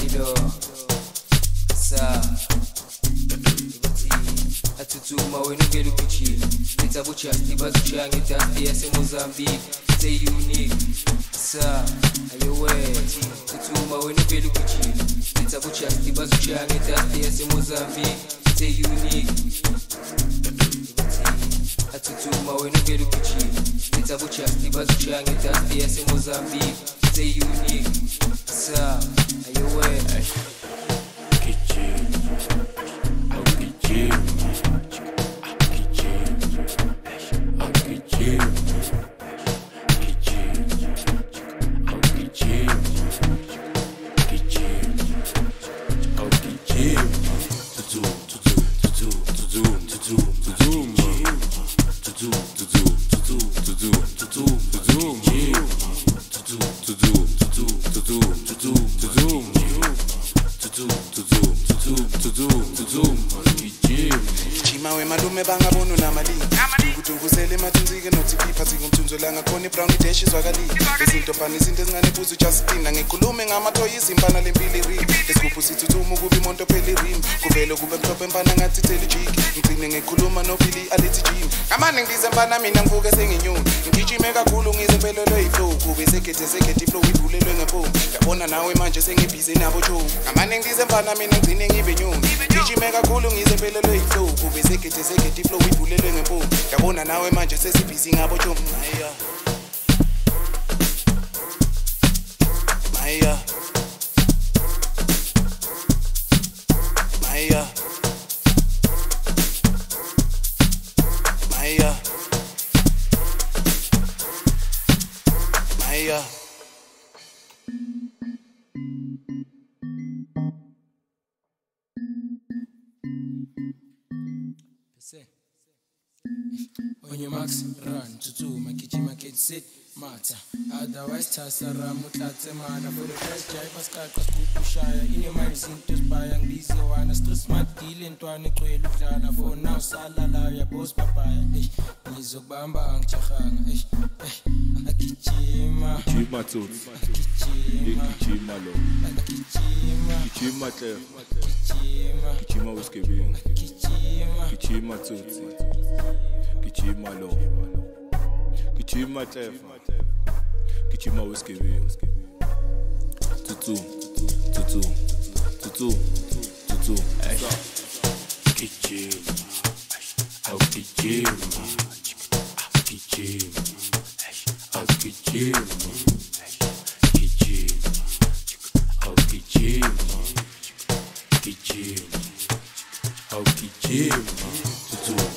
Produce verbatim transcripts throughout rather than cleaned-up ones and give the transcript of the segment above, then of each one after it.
kilo sa atutuma wena ungela ukuchila letha buchasti bazuchanga idasti yaseMozambique say unique sa ayowe atutuma wena ungela ukuchila letha buchasti bazuchanga idasti yaseMozambique say unique atutuma wena ungela ukuchila letha buchasti bazuchanga idasti yaseMozambique say unique sa ayowe Chima we malume bangabona unamalini ukutungusela emathunzike nothi phiphathi ngomthunzolanga khona ibrown dash izwakali izinto fana izinto ezingane buzu Justina ngikhulume ngamathoyi izimpana lempilo iri lesigubhu sithuthuma ukuba imonto phela irim kuvele kube mhlophe empana ngathi theli jiki ngicine ngikhuluma nophili alethi gym ngamane ngize empana mina ngivuke senginyuni ngijime kakhulu ngize pelelwe iflow kube sekhethe sekhethe iflow ibulelwe ngempompi yabona nawe manje sengibhizi nabo cho ngamane ngize empana mina ngicine ngibe nyuni ngijime kakhulu ngize pelelwe iflow kube sekhethe sekhethe iflow ibulelwe ngempompi yabona nawe manje sesibhizi ngabo cho maya maya maya maya maya on your marks, run, to two, my kitchen, my kid sit, matter. Otherwise, Tassara, Mutlatse, mana, for the first jive, Pascal, Pascushire, in your mind, seem to spy and busy one, a stress, my deal, and twenty quail, for now, Salala, your boss, papaya, Nizobamba, and Chahang, a kitchima, Chima too, Chima low, Chima tail, Chima was giving, Chima too. Kichima lo, Kichima tef, Kichima whiskey, tutu, tutu, tutu, tutu, Kichima, oh Kichima, Kichima, oh Kichima, Kichima, oh Kichima, Kichima, oh Kichima, tutu.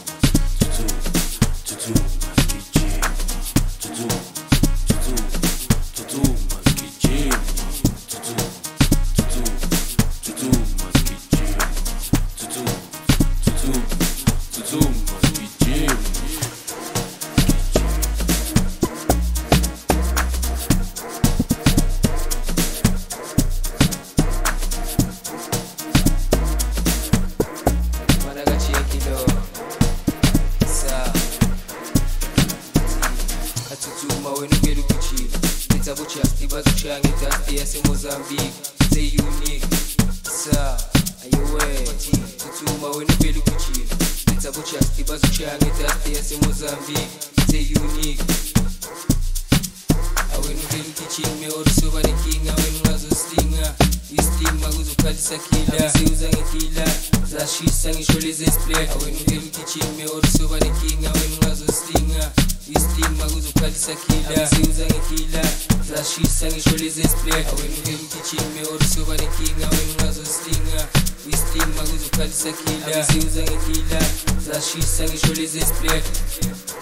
Mozambique, say unique, sa, ayowe, tutuma wena ungela ukuchila, letha buchasti bazuchanga idasti yaseMozambique, say unique, awena ungela ukuchime orusoba nenkinga wena ungazoslinga, islinga kuzokhalisa kila, siuza ngekila, zashisa ngisho lezi split, awena ungela ukuchime orusoba nenkinga wena ungazoslinga, islinga kuzokhalisa kila, siuza ngekila, zashisa ngisho lezi split, awena ungela ukuchime orusoba nenkinga wena ungazoslinga, islinga kuzokhalisa kila, siuza ngekila, zashisa ngisho lezi split.